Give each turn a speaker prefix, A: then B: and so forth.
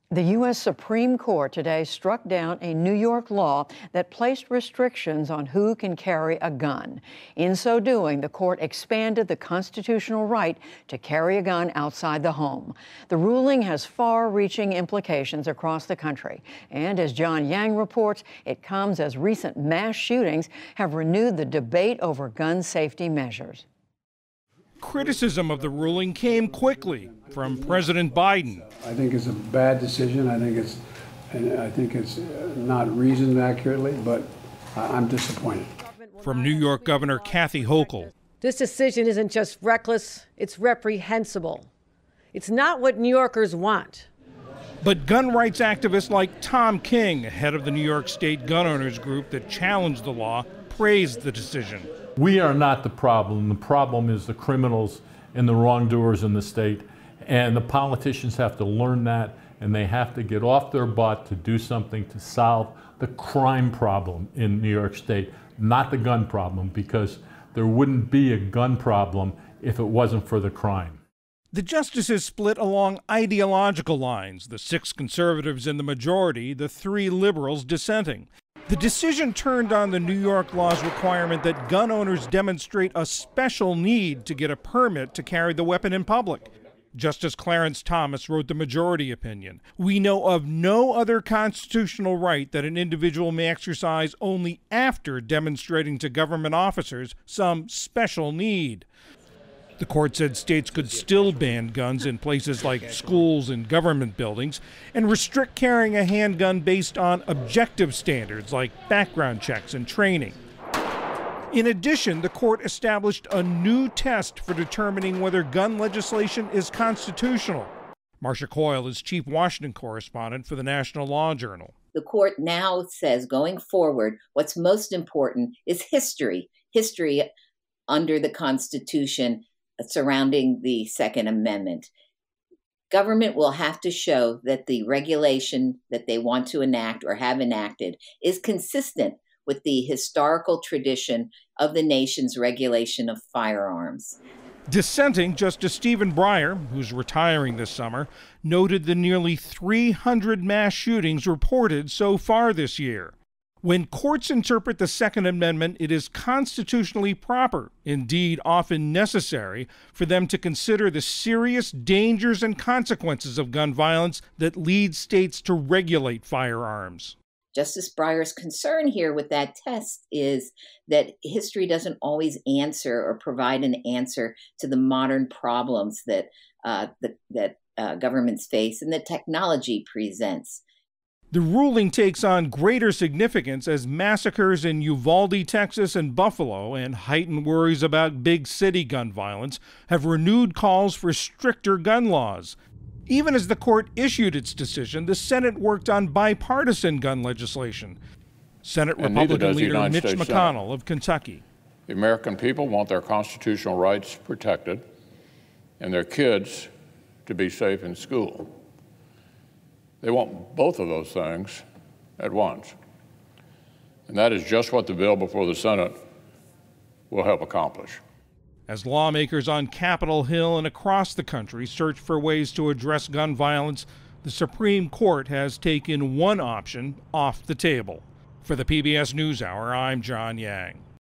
A: The U.S. Supreme Court today struck down a New York law that placed restrictions on who can carry a gun. In so doing, the court expanded the constitutional right to carry a gun outside the home. The ruling has far-reaching implications across the country. And as John Yang reports, it comes as recent mass shootings have renewed the debate over gun safety measures.
B: Criticism of the ruling came quickly from President Biden.
C: I think it's a bad decision. I think it's not reasoned accurately, but I'm disappointed.
B: From New York Governor Kathy Hochul.
D: This decision isn't just reckless, it's reprehensible. It's not what New Yorkers want.
B: But gun rights activists like Tom King, head of the New York State gun owners group that challenged the law, praised the decision.
E: We are not the problem. The problem is the criminals and the wrongdoers in the state. And the politicians have to learn that, and they have to get off their butt to do something to solve the crime problem in New York State, not the gun problem, because there wouldn't be a gun problem if it wasn't for the crime.
B: The justices split along ideological lines, the 6 conservatives in the majority, the 3 liberals dissenting. The decision turned on the New York law's requirement that gun owners demonstrate a special need to get a permit to carry the weapon in public. Justice Clarence Thomas wrote the majority opinion. We know of no other constitutional right that an individual may exercise only after demonstrating to government officers some special need. The court said states could still ban guns in places like schools and government buildings and restrict carrying a handgun based on objective standards like background checks and training. In addition, the court established a new test for determining whether gun legislation is constitutional. Marcia Coyle is chief Washington correspondent for the National Law Journal.
F: The court now says going forward, what's most important is history under the Constitution surrounding the Second Amendment. Government will have to show that the regulation that they want to enact or have enacted is consistent with the historical tradition of the nation's regulation of firearms.
B: Dissenting, Justice Stephen Breyer, who's retiring this summer, noted the nearly 300 mass shootings reported so far this year. When courts interpret the Second Amendment, it is constitutionally proper, indeed often necessary, for them to consider the serious dangers and consequences of gun violence that lead states to regulate firearms.
F: Justice Breyer's concern here with that test is that history doesn't always answer or provide an answer to the modern problems that governments face and that technology presents.
B: The ruling takes on greater significance as massacres in Uvalde, Texas, and Buffalo, and heightened worries about big city gun violence, have renewed calls for stricter gun laws. Even as the court issued its decision, the Senate worked on bipartisan gun legislation. Senate Republican leader Mitch McConnell of Kentucky.
G: The American people want their constitutional rights protected and their kids to be safe in school. They want both of those things at once. And that is just what the bill before the Senate will help accomplish.
B: As lawmakers on Capitol Hill and across the country search for ways to address gun violence, the Supreme Court has taken one option off the table. For the PBS NewsHour, I'm John Yang.